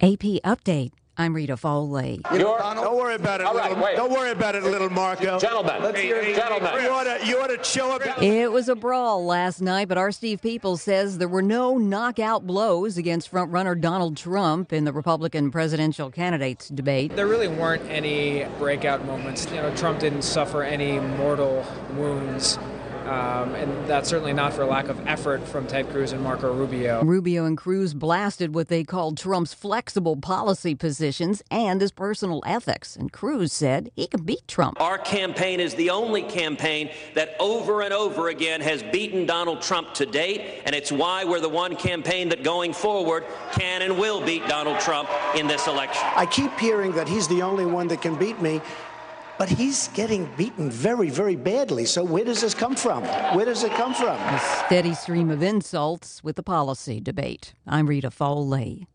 AP Update. I'm Rita Foley. Don't worry about it, Don't worry about it, little Marco. Gentlemen, You ought to show up. It was a brawl last night, but our Steve Peoples says there were no knockout blows against frontrunner Donald Trump in the Republican presidential candidates debate. There really weren't any breakout moments. Trump didn't suffer any mortal wounds. And that's certainly not for lack of effort from Ted Cruz and Marco Rubio. Rubio and Cruz blasted what they called Trump's flexible policy positions and his personal ethics. And Cruz said he can beat Trump. Our campaign is the only campaign that over and over again has beaten Donald Trump to date. And it's why we're the one campaign that going forward can and will beat Donald Trump in this election. I keep hearing that he's the only one that can beat me. But he's getting beaten very, very badly. So where does this come from? Where does it come from? A steady stream of insults with the policy debate. I'm Rita Foley.